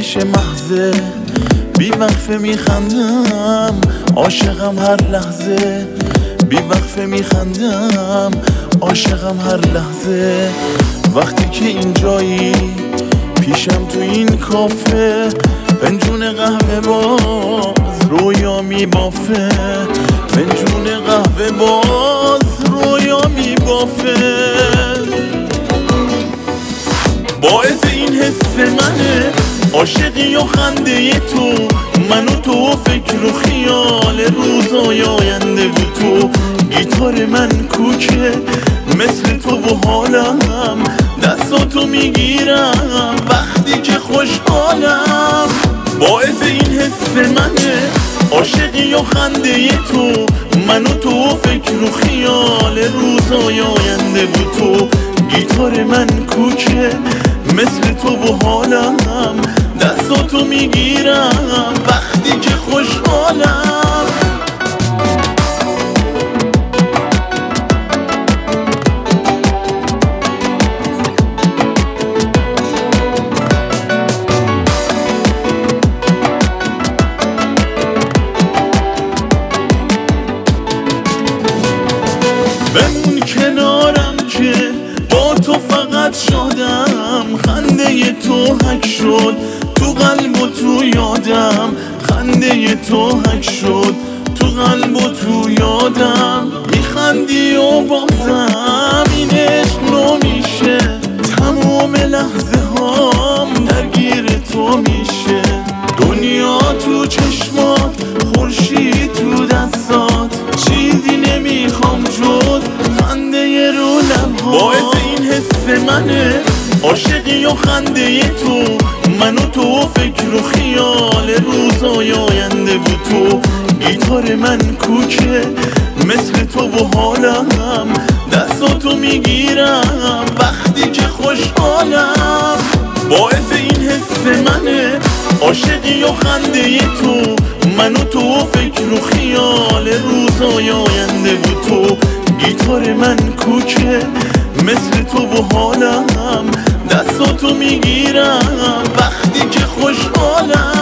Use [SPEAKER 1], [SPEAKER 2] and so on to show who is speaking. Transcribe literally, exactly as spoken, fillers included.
[SPEAKER 1] آرامش محضه، بی وقفه میخندم عاشقم هر لحظه، بی وقفه میخندم عاشقم هر لحظه. وقتی که اینجایی پیشم تو این کافه، فنجون قهوه باز رویا میبافه، فنجون قهوه باز رویا میبافه. باعث این حس منه عاشقی و خنده تو، من و تو و فکر و خیال روزای آینده و تو. گیتار من کوکه مثل تو و حالم، دستاتو میگیرم وقتی که خوشحالم. باعث این حس منه عاشقی و خنده تو، من و تو و فکر و خیال روزای آینده و تو. گیتار من کوکه مثل تو و حالم، دستاتو میگیرم وقتی که خوشحالم. بمون کنارم که با تو فقط شادم، خنده تو حک شد تو قلب و تو یادم، خنده تو حک شد تو قلب و تو یادم. میخندی و بازم این عشق نو میشه، تمام لحظه هام درگیر تو میشه. دنیا تو چشمات، خورشید تو دستات، چیزی نمیخوام جز خنده رو لبهات. باعث این حس منه عاشقی و خنده تو، من و تو و فکر و خیال روزای آینده و تو. گیتار من کوکه مثل تو و حالم، دستاتو میگیرم وقتی که خوشحالم. باعث این حس منه عاشقی و خنده تو، من و تو و فکر و خیال روزای آینده و تو. گیتار من کوکه مثل تو و حالم، دستاتو میگیرم وقتی که خوشحالم.